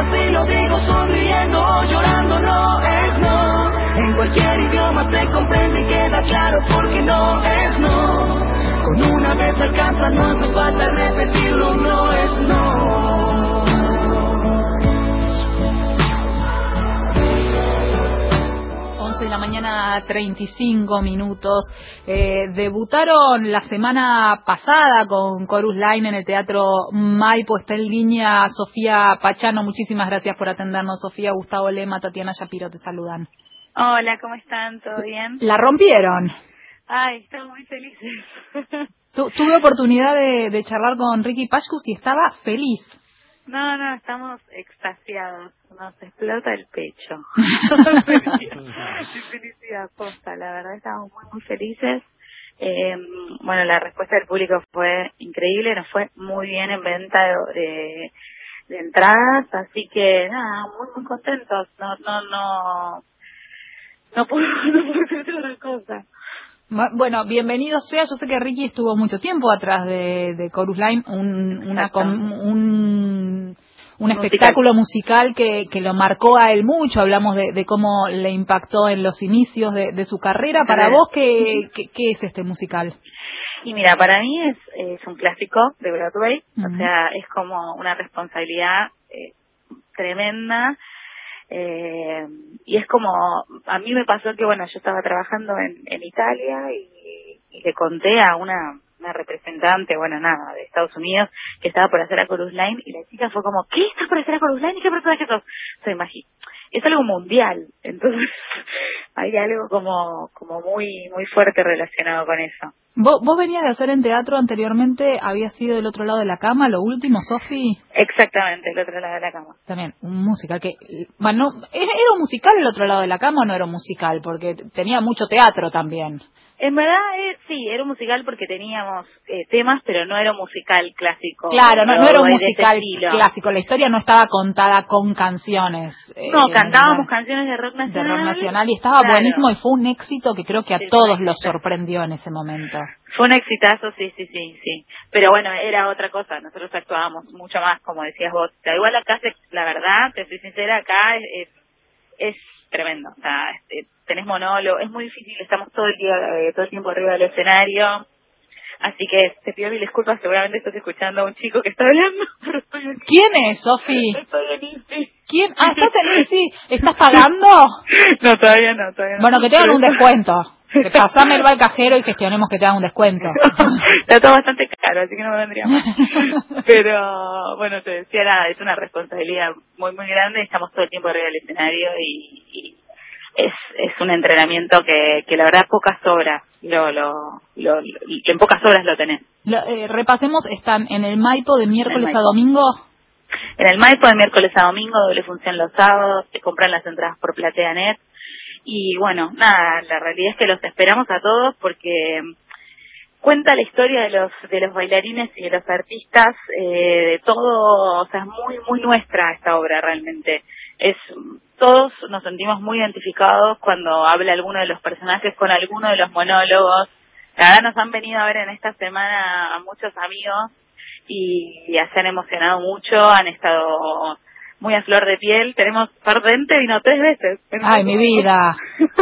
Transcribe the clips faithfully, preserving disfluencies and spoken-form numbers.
así lo digo sonriendo o llorando, no es no. En cualquier idioma se comprende y queda claro porque no es no. Con una vez alcanza, no hace falta repetirlo, no es no. once de la mañana, treinta y cinco minutos. Eh, debutaron la semana pasada con Chorus Line en el Teatro Maipo. Está en línea Sofía Pachano. Muchísimas gracias por atendernos, Sofía. Gustavo Lema, Tatiana Shapiro te saludan. Hola, ¿cómo están? ¿Todo bien? La rompieron. Ay, estamos muy felices. Tu, tuve oportunidad de, de charlar con Ricky Pashkus y estaba feliz. No, no, estamos extasiados. Nos explota el pecho. Qué felicidad posta. La verdad, estamos muy, muy felices. Eh, bueno, la respuesta del público fue increíble. Nos fue muy bien en venta de, de, de entradas. Así que, nada, muy, muy contentos. No, no, no... No puedo, no puedo decir otra cosa. Bueno, bienvenido sea. Yo sé que Ricky estuvo mucho tiempo atrás de, de Chorus Line, un, una, un, un espectáculo musical que, que lo marcó a él mucho. Hablamos de, de cómo le impactó en los inicios de, de su carrera. Para vos, ¿qué, qué, qué es este musical? Y mira, para mí es, es un clásico de Broadway. Uh-huh. O sea, es como una responsabilidad eh, tremenda. Eh, y es como, a mí me pasó que, bueno, yo estaba trabajando en, en Italia y, y le conté a una, una representante, bueno, nada, de Estados Unidos, que estaba por hacer a Chorus Line, y la chica fue como, ¿qué? ¿Estás por hacer a Chorus Line? ¿Y qué personaje sos? O sea, imagínate, es algo mundial, entonces hay algo como, como muy, muy fuerte relacionado con eso. ¿Vos, vos venías de hacer en teatro anteriormente? ¿Había sido del otro lado de la cama, lo último, Sofi? Exactamente, el otro lado de la cama. También, un musical que... Bueno, ¿era un musical el otro lado de la cama o no era un musical? Porque tenía mucho teatro también. En verdad, eh, sí, era un musical porque teníamos eh, temas, pero no era un musical clásico. Claro, no, no era un musical clásico. La historia no estaba contada con canciones. No, eh, cantábamos canciones de rock nacional. De rock nacional y estaba claro. buenísimo y fue un éxito que creo que a sí, todos los sorprendió en ese momento. Fue un exitazo, sí, sí, sí, sí. Pero bueno, era otra cosa. Nosotros actuábamos mucho más, como decías vos. O sea, igual acá, la verdad, te soy sincera, acá es... es, es tremendo, o sea, este, tenés monólogo, es muy difícil, estamos todo el día, eh, todo el tiempo arriba del escenario, así que te pido mil disculpas, seguramente estás escuchando a un chico que está hablando, pero estoy en... ¿Quién es, Sofi? Estoy en INSI. ¿Quién? Ah, ¿estás en INSI? ¿Estás pagando? No, todavía no, todavía no. Bueno, que te hagan un descuento. Que pasámelo al cajero y gestionemos que te hagan un descuento. Está todo bastante caro, así que no me vendría mal. Pero, bueno, te decía, nada, es una responsabilidad muy, muy grande. Estamos todo el tiempo arriba del escenario y, y es es un entrenamiento que, que la verdad, pocas horas, lo, lo, lo, lo en pocas horas lo tenés. Lo, eh, repasemos, están en el Maipo de miércoles a domingo. En el Maipo de miércoles a domingo, doble función los sábados, se compran las entradas por PlateaNet. Y bueno, nada, la realidad es que los esperamos a todos porque cuenta la historia de los de los bailarines y de los artistas, eh, de todo, o sea, es muy, muy nuestra esta obra realmente. Es todos nos sentimos muy identificados cuando habla alguno de los personajes con alguno de los monólogos. La verdad nos han venido a ver en esta semana a muchos amigos y, y se han emocionado mucho, han estado... muy a flor de piel. Tenemos Pardente vino tres veces. Ay, mi vida.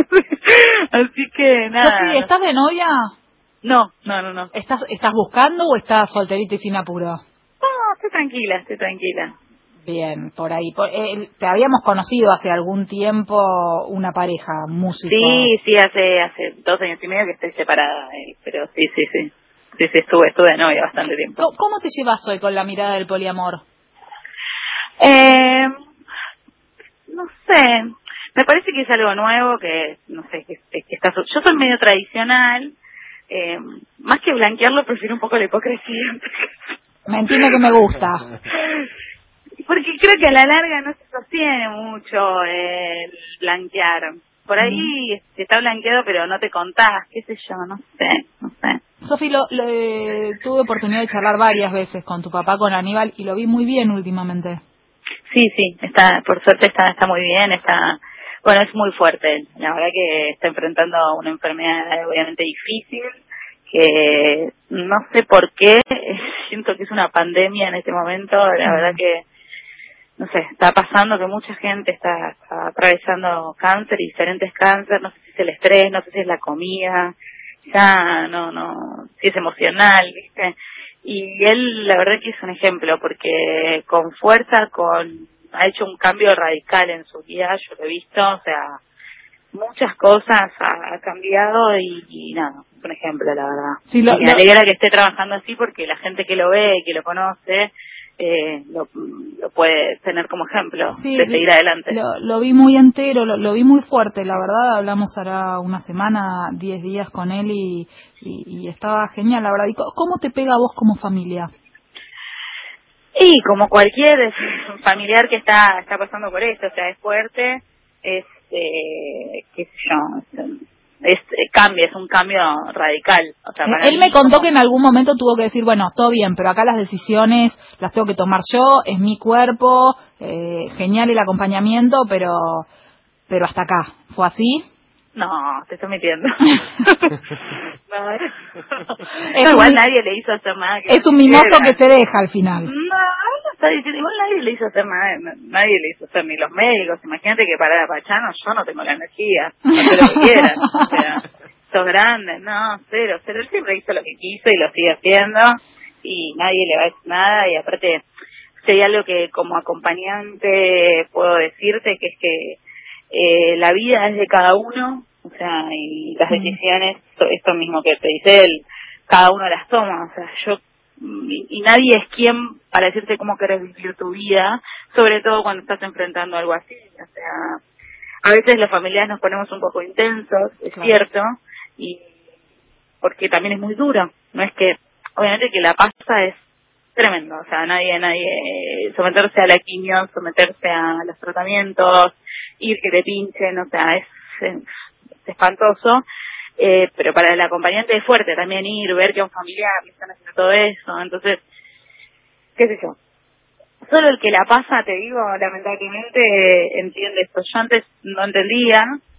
Así que nada. Sofi, ¿estás de novia? No, no, no, no. ¿Estás estás buscando o estás solterita y sin apuro? No, estoy tranquila, estoy tranquila. Bien, por ahí. Por, eh, te habíamos conocido hace algún tiempo una pareja, música. Sí, sí, hace hace dos años y medio que estoy separada, eh, pero sí, sí, sí. Sí, sí, estuve, estuve de novia bastante tiempo. ¿Cómo, cómo te llevas hoy con la mirada del poliamor? Eh, no sé, me parece que es algo nuevo, que no sé, que, que está, yo soy medio tradicional, eh, más que blanquearlo prefiero un poco la hipocresía. Mentime que me gusta. Porque creo que a la larga no se sostiene mucho el blanquear. Por ahí mm. está blanqueado pero no te contás, qué sé yo, no sé, no sé. Sofi, lo, lo, eh, tuve oportunidad de charlar varias veces con tu papá, con Aníbal, y lo vi muy bien últimamente. Sí, sí, está, por suerte está, está muy bien, está, bueno, es muy fuerte él. La verdad que está enfrentando una enfermedad obviamente difícil, que no sé por qué, siento que es una pandemia en este momento, la verdad que no sé, está pasando que mucha gente está, está atravesando cáncer y diferentes cánceres, no sé si es el estrés, no sé si es la comida, ya no, no, si es emocional, ¿viste? Y él, la verdad que es un ejemplo, porque con fuerza, con, ha hecho un cambio radical en su vida, yo lo he visto, o sea, muchas cosas ha, ha cambiado y, y nada, es un ejemplo, la verdad. Sí, lo, y me lo... alegra que esté trabajando así porque la gente que lo ve y que lo conoce, Eh, lo, lo puede tener como ejemplo sí, de seguir adelante. Lo, lo vi muy entero, lo, lo vi muy fuerte, la verdad. Hablamos ahora una semana, diez días con él y, y, y estaba genial, la verdad. ¿Y cómo te pega a vos como familia? Y como cualquier familiar que está está pasando por esto, o sea, es fuerte, es, eh, qué sé yo, es, es cambio, es un cambio radical. O sea, para él mí, me contó como... que en algún momento tuvo que decir, bueno, todo bien, pero acá las decisiones las tengo que tomar yo, es mi cuerpo, eh, genial el acompañamiento, pero pero hasta acá. ¿Fue así? No, te estoy mintiendo. no, es no, igual un, nadie le hizo hacer nada. Que es un mimoso que se deja al final. No, no está diciendo, igual nadie le hizo hacer nada, nadie le hizo hacer ni los médicos. Imagínate que para Pachano yo no tengo la energía, hacer lo que quieran. O sea, sos grande, no, cero, cero. Él siempre hizo lo que quiso y lo sigue haciendo y nadie le va a decir nada. Y aparte, si hay algo que como acompañante puedo decirte, que es que Eh, la vida es de cada uno, o sea, y las decisiones, esto mismo que te dice él, cada uno las toma, o sea, yo, y, y nadie es quien para decirte cómo querés vivir tu vida, sobre todo cuando estás enfrentando algo así, o sea, a veces los familiares nos ponemos un poco intensos, es claro. Cierto, y porque también es muy duro, no es que, obviamente que la pasta es tremendo, o sea, nadie, nadie, someterse a la quimio, someterse a los tratamientos, ir que te pinchen, o sea, es, es, es espantoso, eh, pero para el acompañante es fuerte también ir, ver que a un familiar le están haciendo todo eso, entonces, qué sé yo. Solo el que la pasa, te digo, lamentablemente entiende esto. Yo antes no entendía,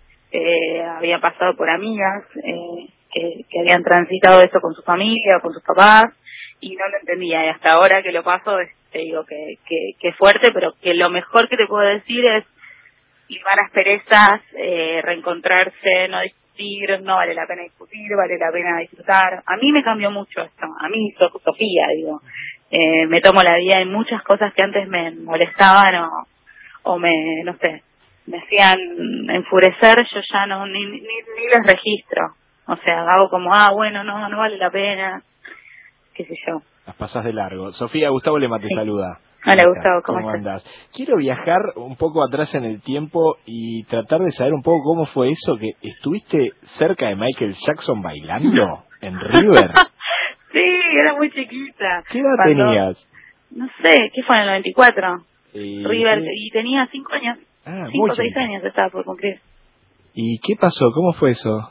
eh, había pasado por amigas eh, que, que habían transitado eso con su familia o con sus papás, y no lo entendía, y hasta ahora que lo paso, te digo que, que, que es fuerte, pero que lo mejor que te puedo decir es limar las perezas, eh, reencontrarse, no discutir, no vale la pena discutir, vale la pena disfrutar. A mí me cambió mucho esto, a mí, Sofía, digo, eh, me tomo la vida en muchas cosas que antes me molestaban o, o me, no sé, me hacían enfurecer, yo ya no, ni, ni, ni las registro. O sea, hago como, ah, bueno, no, no vale la pena, qué sé yo. Las pasas de largo. Sofía, Gustavo Lema te sí. saluda. Hola Gustavo, ¿cómo, ¿Cómo estás? andás? Quiero viajar un poco atrás en el tiempo y tratar de saber un poco cómo fue eso, que estuviste cerca de Michael Jackson bailando en River. Sí, era muy chiquita. ¿Qué edad Cuando, tenías? No sé, ¿qué fue en el noventa y cuatro? Y... River, y tenía cinco años. Ah, cinco o seis años estaba por cumplir. ¿Y qué pasó? ¿Cómo fue eso?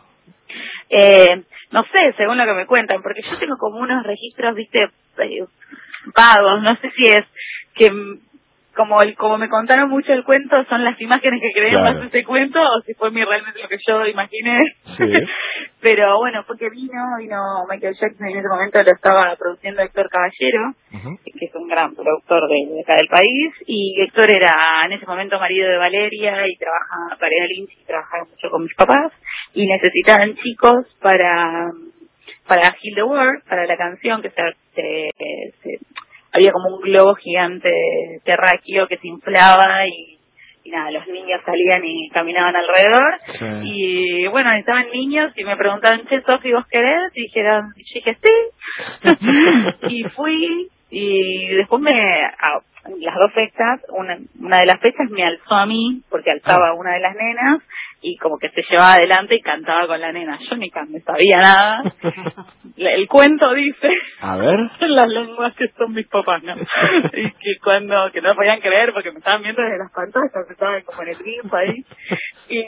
Eh, no sé, según lo que me cuentan, porque yo tengo como unos registros, viste, eh, vagos, no sé si es que como el, como me contaron mucho el cuento, son las imágenes que creé claro. más ese cuento, o si fue mi realmente lo que yo imaginé. Sí. Pero bueno, porque vino, vino Michael Jackson, en ese momento lo estaba produciendo Héctor Caballero, uh-huh. que es un gran productor de, de acá del país, y Héctor era en ese momento marido de Valeria y trabaja, Valeria Lynch, y trabajaba mucho con mis papás, y necesitaban chicos para para Heal the World, para la canción que se, se, se había como un globo gigante terráqueo que se inflaba y, y nada, los niños salían y caminaban alrededor. Sí. Y bueno, estaban niños y me preguntaban, che, Sofi, ¿vos querés? Y dijeron, y dije, sí. Y fui y después me, a, las dos fechas, una, una de las fechas me alzó a mí porque alzaba a una de las nenas y como que se llevaba adelante y cantaba con la nena. Yo ni can, no sabía nada. El cuento dice, a ver, las lenguas que son mis papás, ¿no? Y que cuando, que no podían creer porque me estaban viendo desde las pantallas, estaban como en el tiempo ahí, y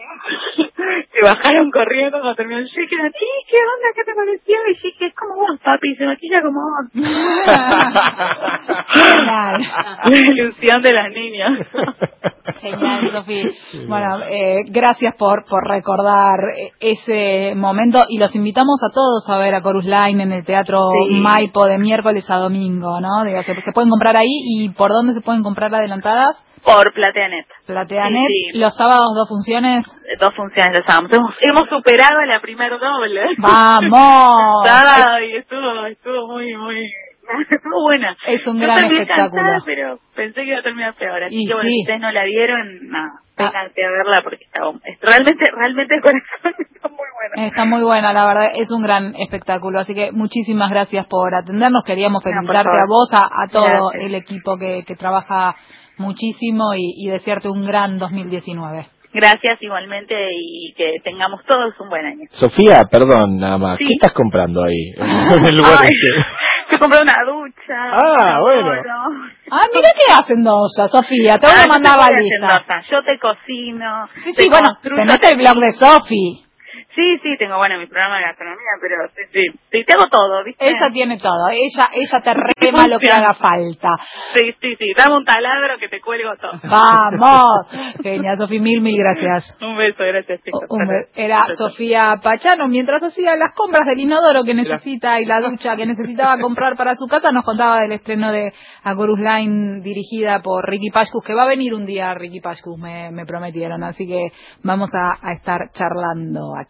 se bajaron corriendo cuando terminó el show y dijeron, ¿y qué onda? ¿Qué te pareció? Y yo dije, es como vos, papi, se maquilla como vos. La ilusión de las niñas. Genial, Sofi. Bueno, eh, gracias por por recordar ese momento y los invitamos a todos a ver a Chorus Line en el Teatro Sí. Maipo de miércoles a domingo, ¿no? Digo, se, se pueden comprar ahí y ¿por dónde se pueden comprar adelantadas? Por PlateaNet. PlateaNet, Sí, sí. los sábados dos funciones. Dos funciones los sábados. Hemos, hemos superado la primer doble. ¡Vamos! Sábado, y estuvo, estuvo muy, muy... Estuvo buena. Es un Yo gran terminé espectáculo. cansada, pero pensé que iba a terminar peor. Así Y que bueno, sí. si ustedes no la vieron, nada, Ah. vénganse a verla porque está, es realmente, realmente el corazón está muy bueno. Está muy buena, la verdad, es un gran espectáculo. Así que muchísimas gracias por atendernos. Queríamos No, por felicitarte favor. a vos, a, a todo Gracias. el equipo que, que trabaja muchísimo y, y desearte un gran dos mil diecinueve. Gracias igualmente y que tengamos todos un buen año. Sofía, perdón, nada más. Sí. ¿Qué estás comprando ahí? En el lugar Ay, este. yo compré una ducha. Ah, un bueno. oro. Ah, mira qué hacen dos, Sofía. Te voy Ah, a yo mandar te la voy lista. haciendo otra. Yo te cocino. Sí, te sí, bueno, construyo, tenés te el blog de Sofi. Sí, sí, tengo, bueno, mi programa de gastronomía, pero sí, sí, sí, tengo todo, ¿viste? Ella tiene todo. Ella ella te rema lo que haga falta. Sí, sí, sí, dame un taladro que te cuelgo todo. Vamos. Genial, Sofi, mil, mil gracias. Un beso, gracias, chicos. Un be- Era Sofía Pachano, mientras hacía las compras del inodoro que necesita y la ducha que necesitaba comprar para su casa, nos contaba del estreno de A Chorus Line dirigida por Ricky Pashkus, que va a venir un día Ricky Pashkus, me, me prometieron, así que vamos a, a estar charlando aquí.